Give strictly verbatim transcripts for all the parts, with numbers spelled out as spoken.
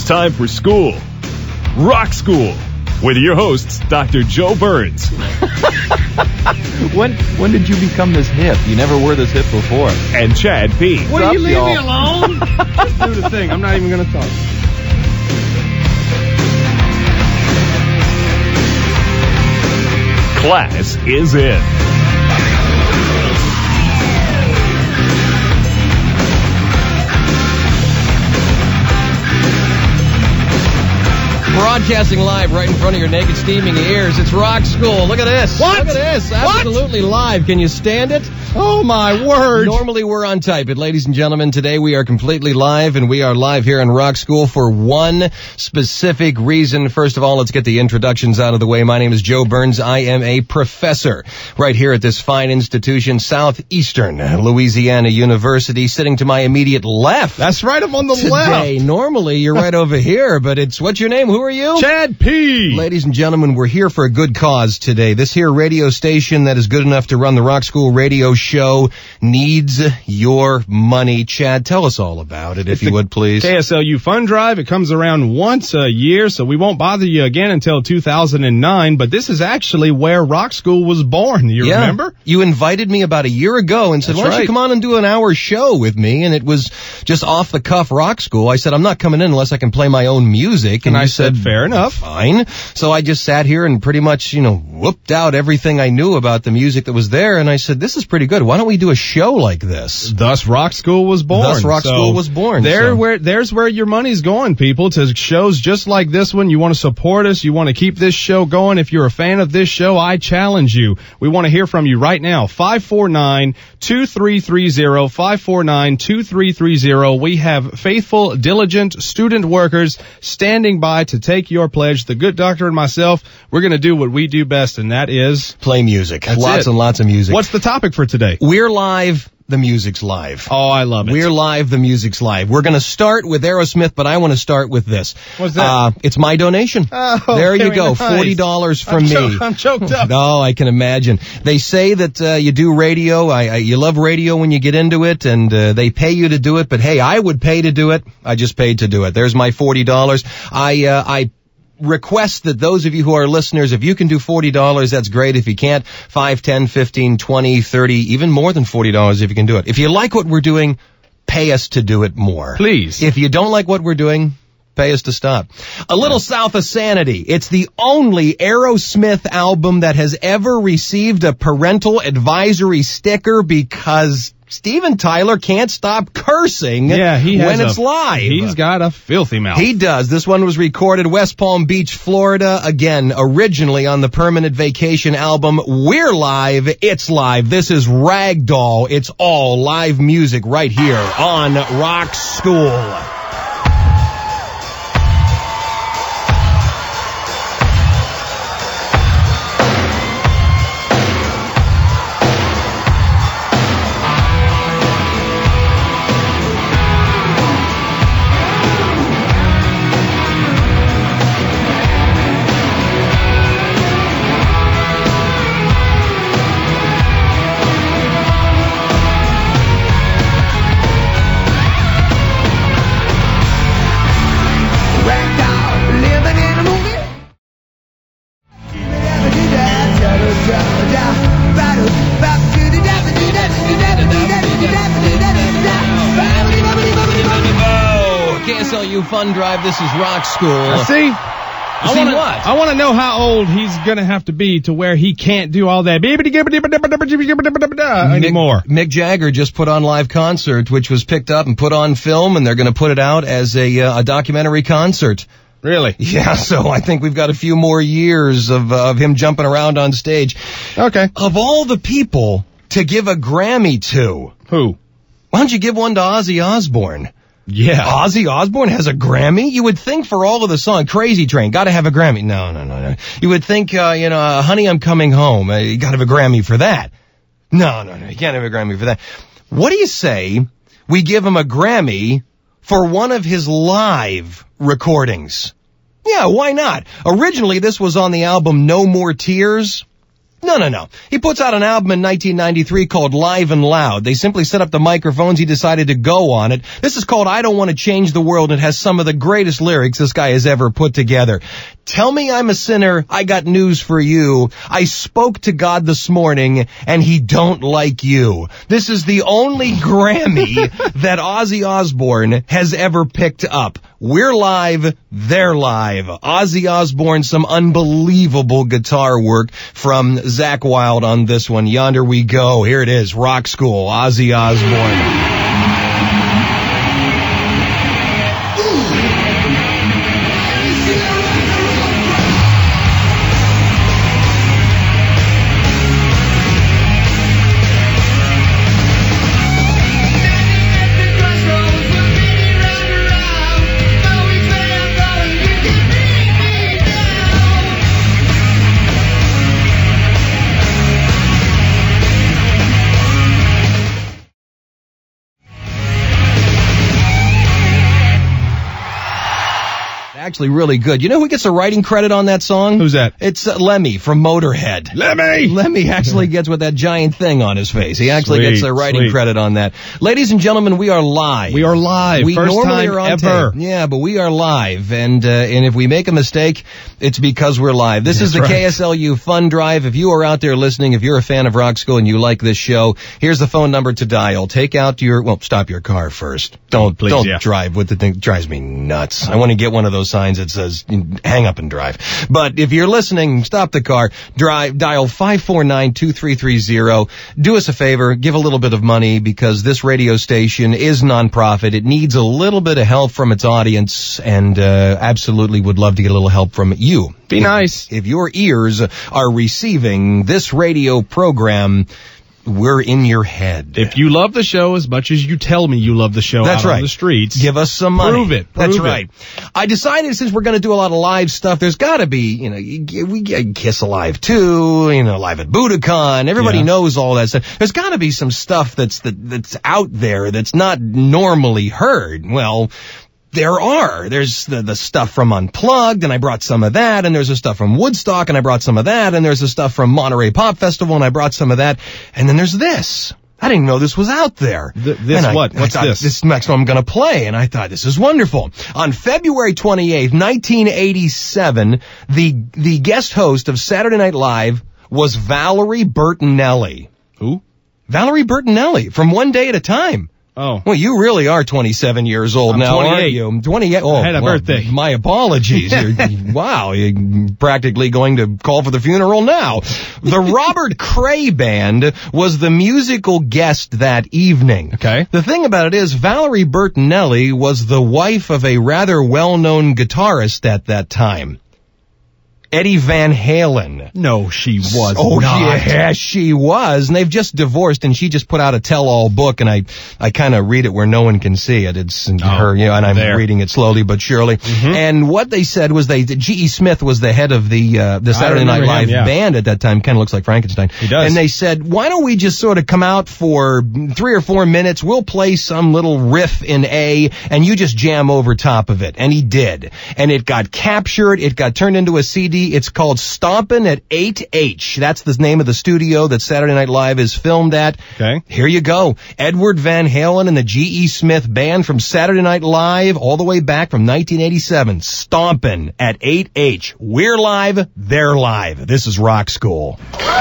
time for school. Rock School with your hosts, Doctor Joe Burns. when when did you become this hip? You never were this hip before. And Chad P. Will up, you leave y'all? me alone? Just do the thing. I'm not even going to talk. Class is in. Broadcasting live right in front of your naked, steaming ears. It's Rock School. Look at this. What? Look at this. What? Absolutely live. Can you stand it? Oh, my word. Normally we're on type, but ladies and gentlemen, today we are completely live, and we are live here in Rock School for one specific reason. First of all, let's get the introductions out of the way. My name is Joe Burns. I am a professor right here at this fine institution, Southeastern Louisiana University, sitting to my immediate left. That's right. I'm on the Today, left. normally you're right over here, but it's, what's your name? Who are you? Chad P. Ladies and gentlemen, we're here for a good cause today. This here radio station that is good enough to run the Rock School radio show needs your money. Chad, tell us all about it, if you would, please. K S L U Fund Drive. It comes around once a year, so we won't bother you again until two thousand nine, but this is actually where Rock School was born. You yeah. remember? You invited me about a year ago and said, That's why don't right. you come on and do an hour show with me? And it was just off the cuff Rock School. I said, I'm not coming in unless I can play my own music. And you I said, fair enough. Fine. So I just sat here and pretty much, you know, whooped out everything I knew about the music that was there. And I said, this is pretty good. Why don't we do a show like this? Thus Rock School was born. Thus Rock So School was born. There so. where there's where your money's going, people, to shows just like this one. You want to support us, you want to keep this show going. If you're a fan of this show, I challenge you. We want to hear from you right now. five four nine, two three three zero, five four nine, two three three zero. We have faithful, diligent student workers standing by to take your pledge. The good doctor and myself, we're going to do what we do best, and that is Play music. That's lots it. and lots of music. What's the topic for today? We're live. The music's live. Oh, I love it. We're live. The music's live. We're going to start with Aerosmith, but I want to start with this. What's that? Uh, it's my donation. Oh, there you very go. nice. forty dollars from I'm me. cho- I'm choked up. No, I can imagine. They say that uh, you do radio. I, I, you love radio when you get into it, and uh, they pay you to do it. But hey, I would pay to do it. I just paid to do it. There's my forty dollars. I uh, I request that those of you who are listeners, if you can do forty dollars, that's great. If you can't, five, ten, fifteen, twenty, thirty, even more than forty dollars if you can do it. If you like what we're doing, pay us to do it more. Please. If you don't like what we're doing, pay us to stop. A Little South of Sanity. It's the only Aerosmith album that has ever received a parental advisory sticker because Steven Tyler can't stop cursing Yeah, he has when it's a, live. He's got a filthy mouth. He does. This one was recorded West Palm Beach, Florida. Again, originally on the Permanent Vacation album. We're live. It's live. This is Ragdoll. It's all live music right here on Rock School. K S L U Fun Drive. This is Rock School. Uh, see? I See wanna, what? I want to know how old he's going to have to be to where he can't do all that anymore. Mick, Mick Jagger just put on live concert, which was picked up and put on film, and they're going to put it out as a, uh, a documentary concert. Really? Yeah, so I think we've got a few more years of, uh, of him jumping around on stage. Okay. Of all the people to give a Grammy to, Who? why don't you give one to Ozzy Osbourne? Yeah. Ozzy Osbourne has a Grammy? You would think for all of the song, Crazy Train, gotta have a Grammy. No, no, no, no. You would think, uh, you know, uh, Honey, I'm Coming Home, uh, you gotta have a Grammy for that. No, no, no, you can't have a Grammy for that. What do you say we give him a Grammy for one of his live recordings? Yeah, why not? Originally, this was on the album No More Tears. No, no, no. He puts out an album in nineteen ninety-three called Live and Loud. They simply set up the microphones. He decided to go on it. This is called I Don't Want to Change the World. It has some of the greatest lyrics this guy has ever put together. Tell me I'm a sinner. I got news for you. I spoke to God this morning, and he don't like you. This is the only Grammy that Ozzy Osbourne has ever picked up. We're live, they're live. Ozzy Osbourne, some unbelievable guitar work from Zakk Wylde on this one. Yonder we go. Here it is, Rock School, Ozzy Osbourne. Actually really good. You know who gets a writing credit on that song? Who's that? It's uh, Lemmy from Motorhead. Lemmy! Lemmy actually gets with that giant thing on his face. He actually Sweet, gets a writing sweet. credit on that. Ladies and gentlemen, we are live. We are live. We First normally time are on ever. tape. Yeah, but we are live. And uh, and if we make a mistake, it's because we're live. This That's is the right. K S L U Fun Drive. If you are out there listening, if you're a fan of Rock School and you like this show, here's the phone number to dial. Take out your, well, stop your car first. Don't, Please, don't yeah. drive with the thing. It drives me nuts. I want to get one of those signs that says, hang up and drive. But if you're listening, stop the car, drive, dial five four nine, two three three zero. Do us a favor, give a little bit of money because this radio station is nonprofit. It needs a little bit of help from its audience and uh, absolutely would love to get a little help from you. Be nice. If your ears are receiving this radio program, we're in your head. If you love the show as much as you tell me you love the show That's out right. on the streets, give us some money. Prove it. That's Prove it. right. I decided since we're going to do a lot of live stuff, there's got to be, you know, we get Kiss Alive too, you know, live at Budokan. Everybody Yeah. knows all that stuff. There's got to be some stuff that's that, that's out there that's not normally heard. Well, there are. There's the, the stuff from Unplugged, and I brought some of that, and there's the stuff from Woodstock, and I brought some of that, and there's the stuff from Monterey Pop Festival, and I brought some of that, and then there's this. I didn't know this was out there. Th- this And I- what? What's I thought, this? This next one I'm going to play, and I thought, this is wonderful. On February twenty-eighth, nineteen eighty-seven, the the guest host of Saturday Night Live was Valerie Bertinelli. Who? Valerie Bertinelli from One Day at a Time. Oh. Well, you really are twenty-seven years old I'm now, aren't twenty-eight. you? twenty-eight. Oh, I had a well, birthday. My apologies. You're, wow, you're practically going to call for the funeral now. The Robert Cray Band was the musical guest that evening. Okay. The thing about it is, Valerie Bertinelli was the wife of a rather well-known guitarist at that time, Eddie Van Halen. No, she was Oh, not. yeah, she was. And they've just divorced, and she just put out a tell-all book, and I, I kind of read it where no one can see it. It's her, you know, and I'm there. reading it slowly but surely. Mm-hmm. And what they said was they, G E. Smith was the head of the, uh, the Saturday Night remember him, Live yeah. band at that time. Kind of looks like Frankenstein. He does. And they said, why don't we just sort of come out for three or four minutes? We'll play some little riff in A, and you just jam over top of it. And he did. And it got captured. It got turned into a C D. It's called Stompin' at eight H. That's the name of the studio that Saturday Night Live is filmed at. Okay. Here you go. Edward Van Halen and the G E. Smith Band from Saturday Night Live all the way back from nineteen eighty-seven. Stompin' at eight H. We're live. They're live. This is Rock School.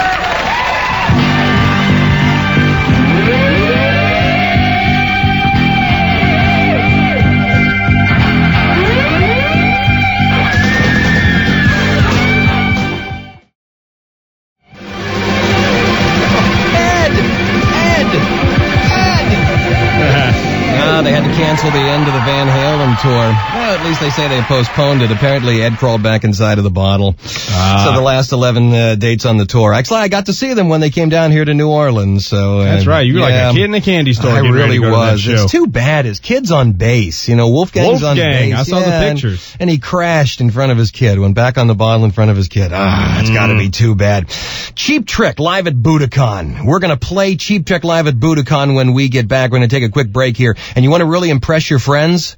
Uh, they had to cancel the end of the Van Halen tour. Well, at least they say they postponed it. Apparently, Ed crawled back inside of the bottle. Ah. So the last eleven uh, dates on the tour. Actually, I got to see them when they came down here to New Orleans. So uh, That's right. You were yeah, like a kid in a candy store. I getting ready really to go to that was. show. It's too bad. His kid's on bass. You know, Wolfgang's on Wolfgang, bass. I saw the Yeah, and- pictures. And, he crashed in front of his kid. Went back on the bottle in front of his kid. Ah, it's got to Mm. be too bad. Cheap Trick live at Budokan. We're going to play Cheap Trick live at Budokan when we get back. We're going to take a quick break here. And you want to really impress your friends?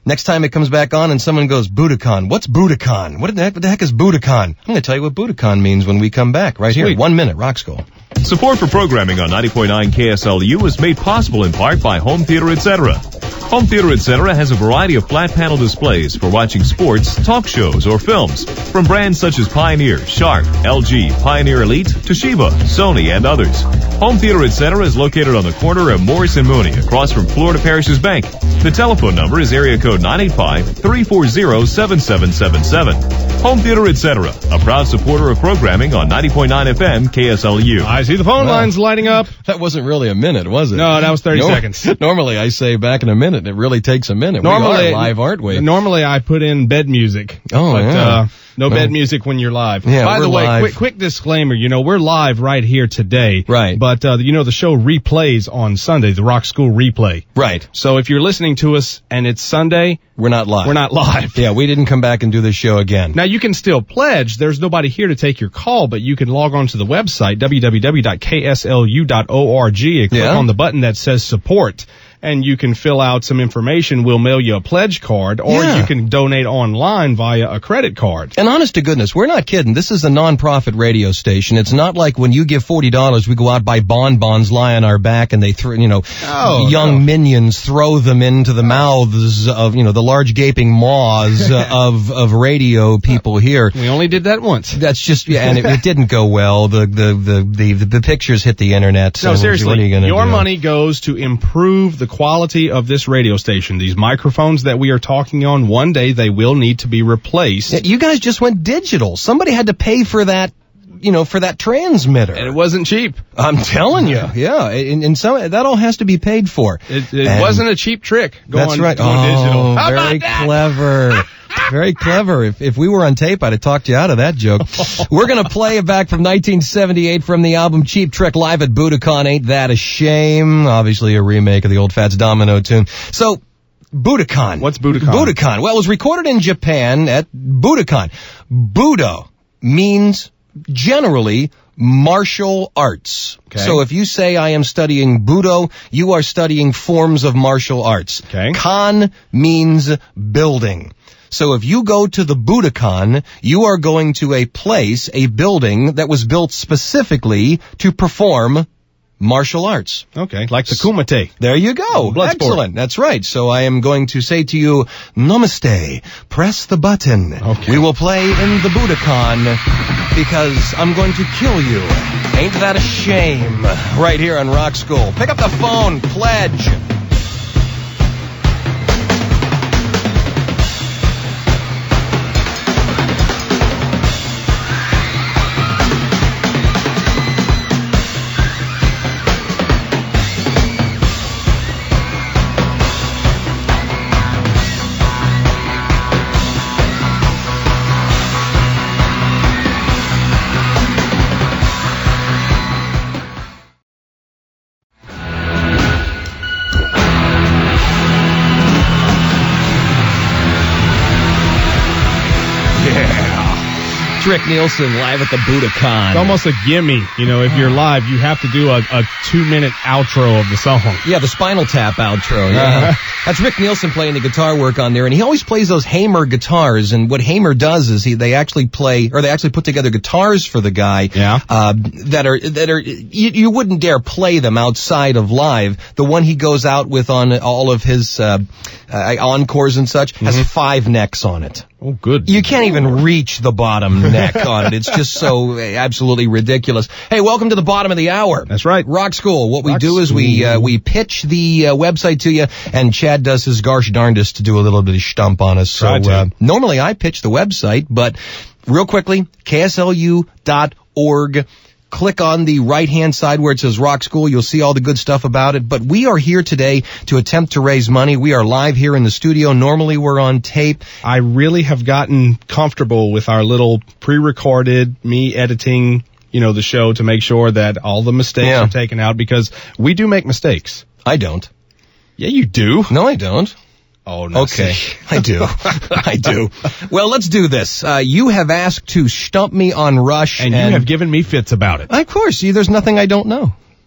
Next time it comes back on and someone goes, Budokan, what's Budokan? What the heck, what the heck is Budokan? I'm going to tell you what Budokan means when we come back right Sweet. here. One minute, Rock School. Support for programming on ninety point nine K S L U is made possible in part by Home Theater et cetera. Home Theater et cetera has a variety of flat panel displays for watching sports, talk shows, or films from brands such as Pioneer, Sharp, L G, Pioneer Elite, Toshiba, Sony, and others. Home Theater et cetera is located on the corner of Morris and Mooney across from Florida Parish's Bank. The telephone number is area code nine eight five, three four zero, seven seven seven seven. Home Theater et cetera, a proud supporter of programming on ninety point nine F M K S L U. I see the phone Wow. lines lighting up. That wasn't really a minute, was it? No, that was thirty Nor- seconds. Normally I say back in a minute. It really takes a minute. Normally, we are live, aren't we? Normally I put in bed music. Oh, but, yeah. uh, no Well, bed music when you're live. yeah, By we're the way, live. quick, quick disclaimer, you know, we're live right here today. Right. But, uh, you know, the show replays on Sunday, the Rock School replay. Right. So if you're listening to us and it's Sunday, We're not live. we're not live. Yeah, we didn't come back and do this show again. Now, you can still pledge. There's nobody here to take your call, but you can log on to the website, w w w dot k s l u dot org, and click Yeah. on the button that says support, and you can fill out some information. We'll mail you a pledge card, or Yeah. you can donate online via a credit card. And honest to goodness, we're not kidding. This is a non-profit radio station. It's not like when you give forty dollars, we go out buy bonbons, lie on our back, and they throw, you know, Oh, young no. minions throw them into the mouths of, you know, the large gaping maws uh, of of radio people here. We only did that once. That's just, yeah, and it, it didn't go well. The the, the the the pictures hit the internet. So No, what are seriously, you gonna your do? money goes to improve the quality of this radio station. These microphones that we are talking on, one day they will need to be replaced. Yeah, you guys just went digital. Somebody had to pay for that, you know, for that transmitter. And it wasn't cheap. I'm telling you, yeah, and, and so that all has to be paid for. It, it And wasn't a cheap trick going, That's right. going oh, digital. How very about that? clever. Very clever. If if we were on tape, I'd have talked you out of that joke. We're going to play it back from nineteen seventy-eight from the album Cheap Trick live at Budokan. Ain't That a Shame? Obviously a remake of the old Fats Domino tune. So, Budokan. What's Budokan? Budokan. Well, it was recorded in Japan at Budokan. Budo means generally martial arts. Okay. So if you say I am studying Budo, you are studying forms of martial arts. Okay. Kan means building. So if you go to the Budokan, you are going to a place, a building that was built specifically to perform martial arts. Okay, like the Kumite. There you go. Blood sport. Excellent. That's right. So I am going to say to you, Namaste. Press the button. Okay. We will play in the Budokan because I'm going to kill you. Ain't that a shame? Right here on Rock School. Pick up the phone. Pledge. Rick Nielsen live at the Budokan. It's almost a gimme. You know, if you're live, you have to do a, a two-minute outro of the song. Yeah, the Spinal Tap outro. Yeah. Uh-huh. That's Rick Nielsen playing the guitar work on there, and he always plays those Hamer guitars. And what Hamer does is he they actually play, or they actually put together guitars for the guy. Yeah. Uh, that are that are you, you wouldn't dare play them outside of live. The one he goes out with on all of his uh, uh, encores and such has five necks on it. Oh, good. You can't even reach the bottom neck on it. It's just so absolutely ridiculous. Hey, welcome to the bottom of the hour. That's right. Rock School. What we Rock do is we uh, School. we pitch the uh, website to you, and Chad does his gosh darndest to do a little bit of stump on us. So Try to. uh, normally I pitch the website, but real quickly, K S L U dot org. Click on the right-hand side where it says Rock School. You'll see all the good stuff about it. But we are here today to attempt to raise money. We are live here in the studio. Normally we're on tape. I really have gotten comfortable with our little pre-recorded, me editing, you know, the show to make sure that all the mistakes Yeah. are taken out, because we do make mistakes. I don't. Yeah, you do. No, I don't. Oh, no. Okay, see. I do. I do. Well, let's do this. Uh, you have asked to stump me on Rush. And you have given me fits about it. Of course, see, there's nothing I don't know.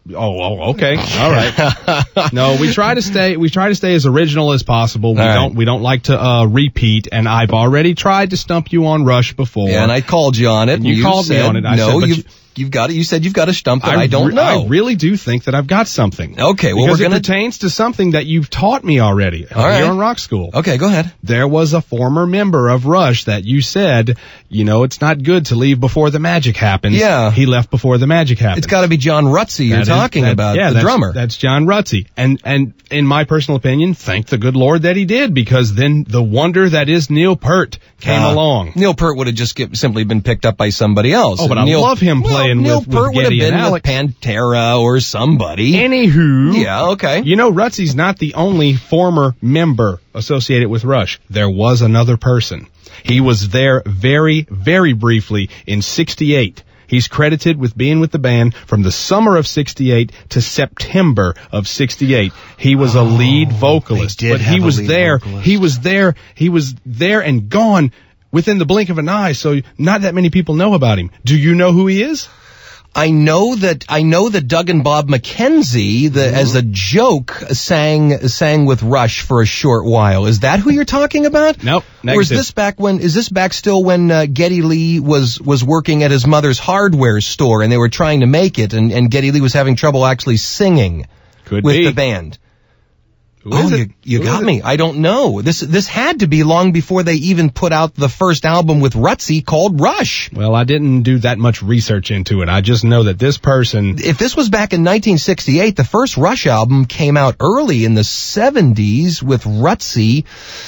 Oh, oh, okay. All right. No, we try to stay, we try to stay as original as possible. We All don't, right. we don't like to, uh, repeat, and I've already tried to stump you on Rush before. Yeah, and I called you on it. And you you called me said, on it. I no, said, but you've, you- you've got it. You said you've got a stump that I, don't re- know. I really do think that I've got something. Okay, well, because we're gonna- it pertains to something that you've taught me already All here right. on Rock School. Okay, go ahead. There was a former member of Rush that you said, you know, it's not good to leave before the magic happens. Yeah. He left before the magic happened. It's got to be John Rutsey you're That is- talking that- about, yeah, the that's, drummer. That's John Rutsey. And, and in my personal opinion, thank the good Lord that he did, because then the wonder that is Neil Peart came Uh, along. Neil Peart would have just get, simply been picked up by somebody else. Oh, but I Neil, love him well, playing Neil with- Peart with would have Geddy been and with Alex. Pantera or somebody. Anywho. Yeah, okay. You know, Rutsey's not the only former member associated with Rush. There was another person. He was there very, very briefly in sixty-eight. He's credited with being with the band from the summer of sixty-eight to September of sixty-eight. He was a lead vocalist, they did but he have a was lead there. vocalist. He was there. He was there and gone within the blink of an eye. So not that many people know about him. Do you know who he is? I know that I know that Doug and Bob McKenzie, the, as a joke, sang sang with Rush for a short while. Is that who you're talking about? Nope, Or is negative. this back when? Is this back still when uh, Geddy Lee was was working at his mother's hardware store and they were trying to make it, and, and Geddy Lee was having trouble actually singing Could with be. the band? Who Oh, is it? you, you Who got is it? me. I don't know. This this had to be long before they even put out the first album with Rutsey called Rush. Well, I didn't do that much research into it. I just know that this person, If this was back in nineteen sixty-eight, the first Rush album came out early in the seventies with Rutsey.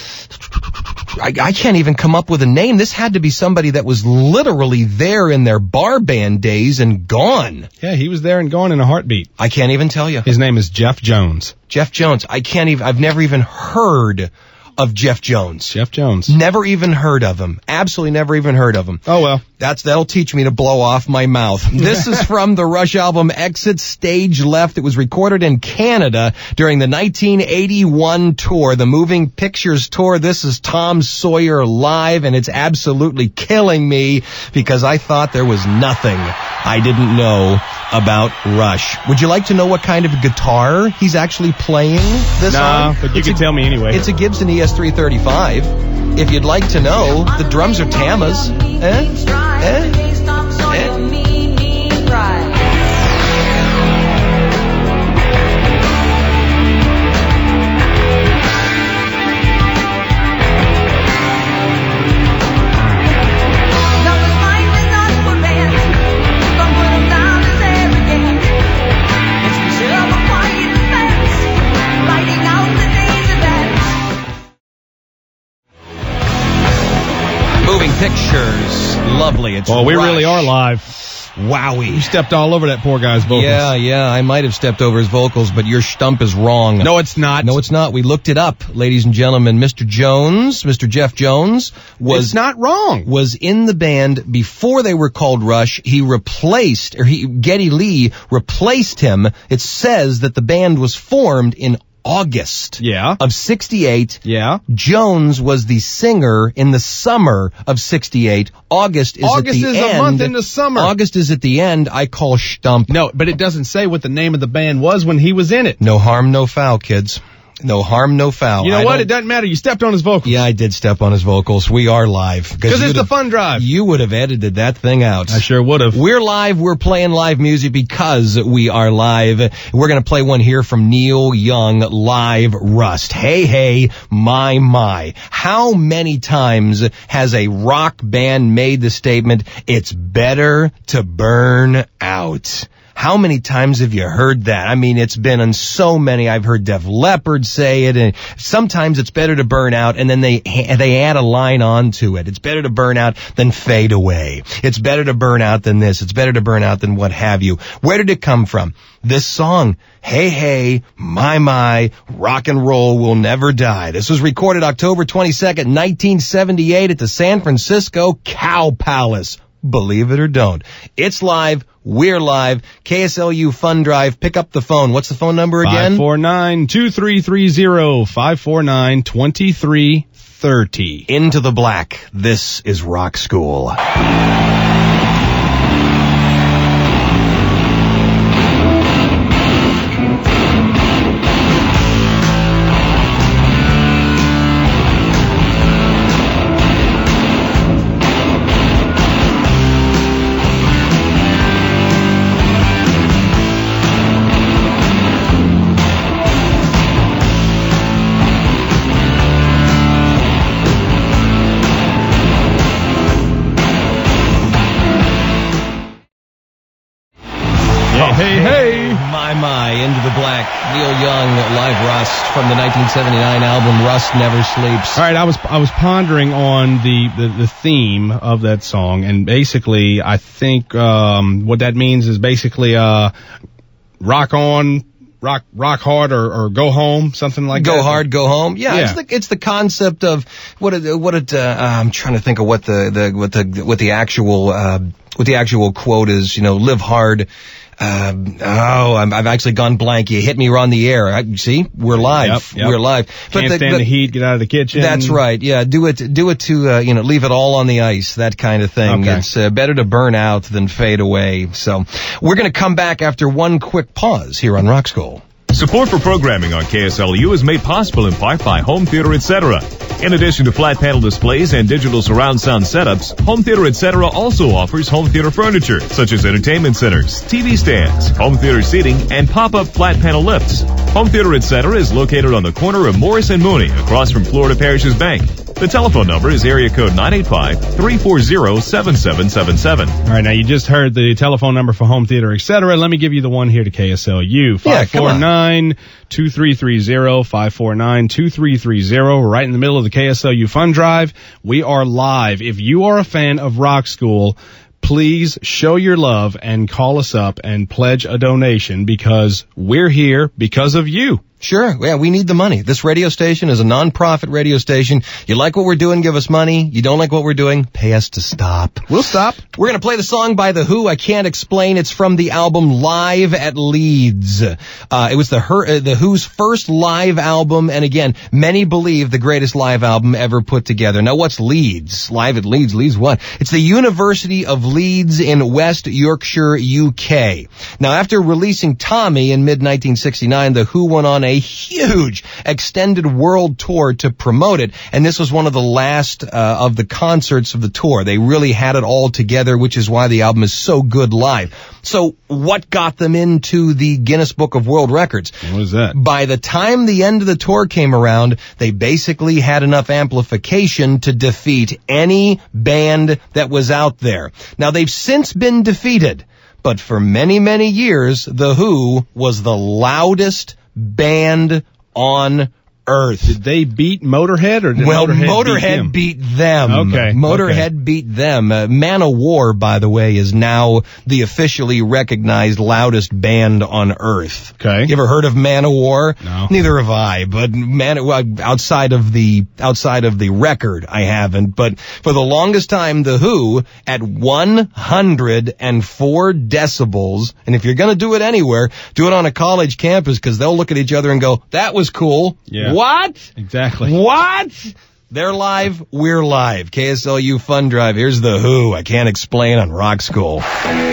I, I can't even come up with a name. This had to be somebody that was literally there in their bar band days and gone. yeah, he was there and gone in a heartbeat. I can't even tell you. His name is Jeff Jones. Jeff Jones. I can't even, I've never even heard of Jeff Jones. Jeff Jones. Never even heard of him. Absolutely never even heard of him. Oh, well. That's that'll teach me to blow off my mouth. This is from the Rush album Exit Stage Left. It was recorded in Canada during the nineteen eighty-one tour, the Moving Pictures tour. This is Tom Sawyer live, and it's absolutely killing me because I thought there was nothing I didn't know about Rush. Would you like to know what kind of guitar he's actually playing this Nah, on? but you It's can a- tell me anyway. It's a Gibson E S three thirty-five. If you'd like to know, the drums are Tama's. Eh? Eh? Moving Pictures. Lovely. It's Well, we Rush. really are live. Wowie. You stepped all over that poor guy's vocals. Yeah, yeah, I might have stepped over his vocals, but your stump is wrong. No, it's not. No, it's not. We looked it up, ladies and gentlemen. Mister Jones, Mister Jeff Jones, was It's not wrong. was in the band before they were called Rush. He replaced, or he, Geddy Lee replaced him. It says that the band was formed in August Yeah. of sixty-eight. Yeah. Jones was the singer in the summer of sixty-eight. August is August at the is end. a month in the summer. August is at the end. I call stump. No, but it doesn't say what the name of the band was when he was in it. No harm, no foul, kids. No harm, no foul. You know I what? don't- It doesn't matter. You stepped on his vocals. Yeah, I did step on his vocals. We are live. Because it's you'd the have- fun drive. You would have edited that thing out. I sure would have. We're live. We're playing live music because we are live. We're going to play one here from Neil Young, Live Rust. Hey, hey, my, my. How many times has a rock band made the statement, it's better to burn out? How many times have you heard that? I mean, it's been on so many. I've heard Def Leppard say it, and sometimes it's better to burn out, and then they they add a line onto it. It's better to burn out than fade away. It's better to burn out than this. It's better to burn out than what have you. Where did it come from? This song, Hey Hey, My My, Rock and Roll Will Never Die. This was recorded October twenty-second, nineteen seventy-eight at the San Francisco Cow Palace. Believe it or don't. It's live. We're live. K S L U Fun Drive. Pick up the phone. What's the phone number again? five four nine, two three three zero, five four nine, two three three zero. Into the Black. This is Rock School. my, Into the Black. Neil Young, Live Rust from the nineteen seventy-nine album Rust Never Sleeps. All right, I was I was pondering on the, the, the theme of that song, and basically I think um, what that means is basically uh, rock on, rock rock hard, or, or go home, something like go that. Go hard, go home. Yeah, yeah, it's the it's the concept of what it what it. Uh, I'm trying to think of what the, the what the what the actual uh, what the actual quote is. You know, live hard. Uh, oh, I'm, I've actually gone blank. You hit me on the air. I, see, we're live. Yep, yep. We're live. But Can't the, stand the, the heat. Get out of the kitchen. That's right. Yeah, do it. Do it to uh, you know, leave it all on the ice. That kind of thing. Okay. It's uh, better to burn out than fade away. So we're going to come back after one quick pause here on Rock School. Support for programming on K S L U is made possible in part by Home Theater et cetera. In addition to flat panel displays and digital surround sound setups, Home Theater et cetera also offers home theater furniture, such as entertainment centers, T V stands, home theater seating, and pop-up flat panel lifts. Home Theater et cetera is located on the corner of Morris and Mooney, across from Florida Parish's Bank. The telephone number is area code nine eight five, three four zero, seven seven seven seven. All right, now you just heard the telephone number for Home Theater, et cetera. Let me give you the one here to K S L U. Yeah, come on. five four nine, two three three zero, five four nine, two three three zero. We're right in the middle of the K S L U Fund Drive. We are live. If you are a fan of Rock School, please show your love and call us up and pledge a donation, because we're here because of you. Sure. Yeah, we need the money. This radio station is a non-profit radio station. You like what we're doing, give us money. You don't like what we're doing, pay us to stop. We'll stop. We're going to play the song by The Who, I Can't Explain. It's from the album Live at Leeds. Uh, it was the, Her- uh, the Who's first live album, and again, many believe the greatest live album ever put together. Now, what's Leeds? Live at Leeds? Leeds what? It's the University of Leeds in West Yorkshire, U K. Now, after releasing Tommy in mid nineteen sixty-nine, The Who went on a huge extended world tour to promote it, and this was one of the last uh, of the concerts of the tour. They really had it all together, which is why the album is so good live. So what got them into the Guinness Book of World Records? What is that? By the time the end of the tour came around, they basically had enough amplification to defeat any band that was out there. Now, they've since been defeated, but for many, many years, The Who was the loudest band on earth. Did they beat Motorhead, or did well, Motorhead, Motorhead beat, beat them? Okay. Motorhead okay. beat them. Uh, Man O' War, by the way, is now the officially recognized loudest band on earth. Okay. You ever heard of Man O' War? No. Neither have I, but Man, well, outside of the, outside of the record, I haven't. But for the longest time, The Who, at one hundred four decibels, and if you're gonna do it anywhere, do it on a college campus, because they'll look at each other and go, that was cool. Yeah. What? Exactly. What? They're live, we're live. K S L U Fun Drive. Here's The Who, I Can't Explain, on Rock School.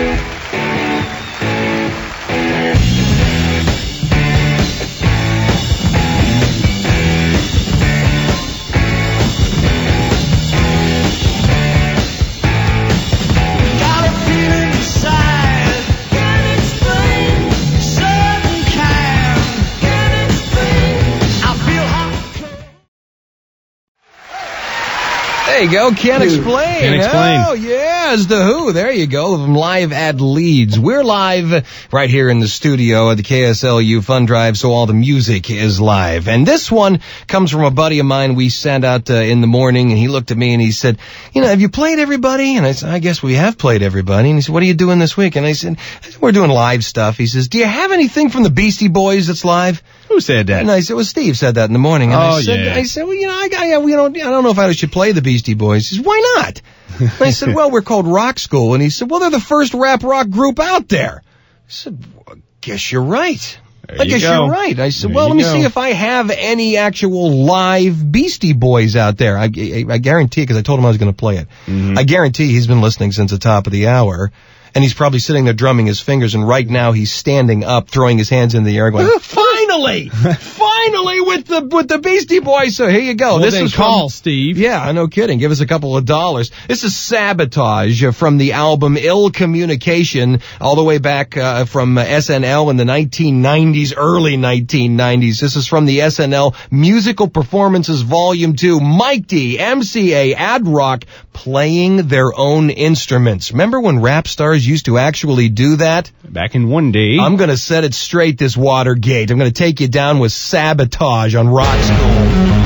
There you go. Can't explain. Can't explain. Oh, yeah, it's The Who. There you go. Live at Leeds. We're live right here in the studio at the K S L U Fun Drive, so all the music is live. And this one comes from a buddy of mine we sent out uh, in the morning, and he looked at me and he said, you know, have you played everybody? And I said, I guess we have played everybody. And he said, what are you doing this week? And I said, we're doing live stuff. He says, do you have anything from the Beastie Boys that's live? Who said that? And I said, well, Steve said that in the morning. And Oh, I said, yeah. I said, well, you know, I, I, we don't, I don't know if I should play the Beastie Boys. He says, why not? And I said, well, we're called Rock School. And he said, well, they're the first rap rock group out there. I said, well, I guess you're right. There I you guess go. you're right. I said, There well, you let me go. see if I have any actual live Beastie Boys out there. I, I, I guarantee, because I told him I was going to play it. Mm-hmm. I guarantee he's been listening since the top of the hour. And he's probably sitting there drumming his fingers, and right now he's standing up, throwing his hands in the air, going, finally! Finally! finally with the with the Beastie Boys. So here you go. Well, this then is call, from, Steve. Yeah, no kidding. Give us a couple of dollars. This is Sabotage uh, from the album Ill Communication, all the way back uh, from uh, S N L in the nineteen nineties, early nineteen nineties. This is from the S N L Musical Performances Volume two. Mike D, M C A, Ad Rock playing their own instruments. Remember when rap stars used to actually do that? Back in one day. I'm going to set it straight this Watergate. I'm going to take you down with Sabotage on Rock School.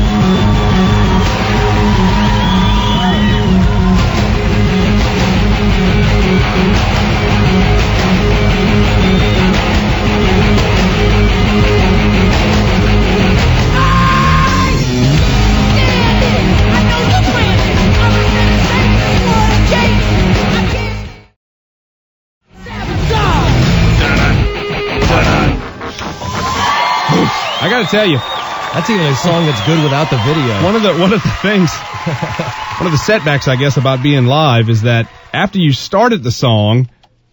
I got to tell you, That's even a song that's good without the video. one of the one of the things, one of the setbacks, I guess, about being live is that after you started the song,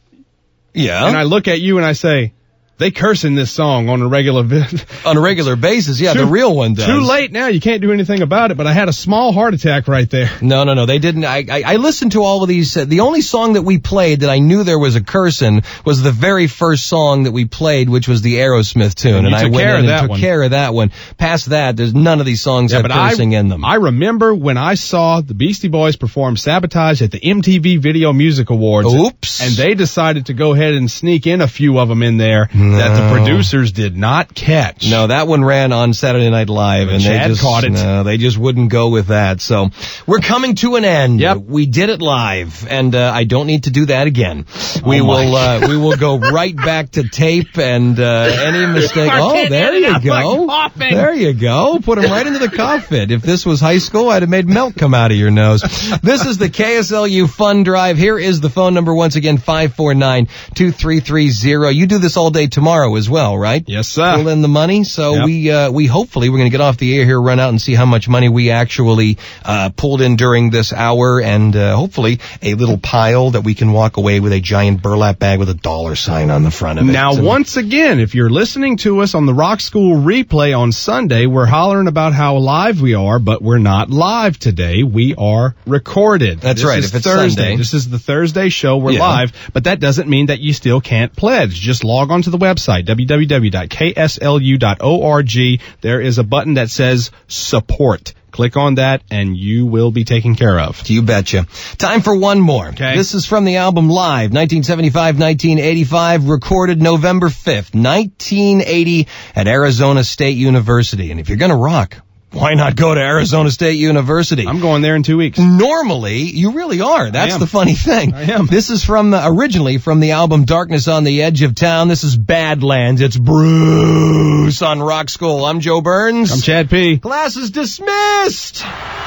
Yeah. and I look at you and I say, they curse in this song on a regular vi- On a regular basis, yeah, Too- the real one does. Too late now. You can't do anything about it. But I had a small heart attack right there. No, no, no, they didn't. I, I, I listened to all of these. Uh, the only song that we played that I knew there was a curse in was the very first song that we played, which was the Aerosmith tune. And you I took went care in of and that took one. care of that one. Past that, there's none of these songs have but cursing I, in them. I remember when I saw the Beastie Boys perform Sabotage at the M T V Video Music Awards. Oops. And they decided to go ahead and sneak in a few of them in there that the producers did not catch. No, that one ran on Saturday Night Live, and Chad they just caught it. No, they just wouldn't go with that. So we're coming to an end. Yep. We did it live, and uh, I don't need to do that again. We Oh, my. will uh, we will go right back to tape, and uh, any mistake. We're Oh, getting there it you out go. like coughing. There you go. Put him right into the cough fit. If this was high school, I'd have made milk come out of your nose. This is the K S L U Fun Drive. Here is the phone number once again: five four nine two three three zero. You do this all day tomorrow as well, right? Yes, sir. Pull in the money. So Yep. we uh, we hopefully we're going to get off the air here, run out and see how much money we actually uh, pulled in during this hour, and uh, hopefully a little pile that we can walk away with a giant burlap bag with a dollar sign on the front of it. Now, So- once again, if you're listening to us on the Rock School replay on Sunday, we're hollering about how live we are, but we're not live today. We are recorded. That's This right, is if it's Thursday. Sunday. This is the Thursday show. We're Yeah. live, but that doesn't mean that you still can't pledge. Just log on to the website, w w w dot k s l u dot org. There is a button that says support. Click on that and you will be taken care of. You betcha. Time for one more. Okay. This is from the album Live, nineteen seventy-five nineteen eighty-five, recorded November fifth, nineteen eighty at Arizona State University. And if you're going to rock, why not go to Arizona State University? I'm going there in two weeks. Normally, you really are. That's am. the funny thing. I am. This is from uh, originally from the album Darkness on the Edge of Town. This is Badlands. It's Bruce on Rock School. I'm Joe Burns. I'm Chad P. Class is dismissed.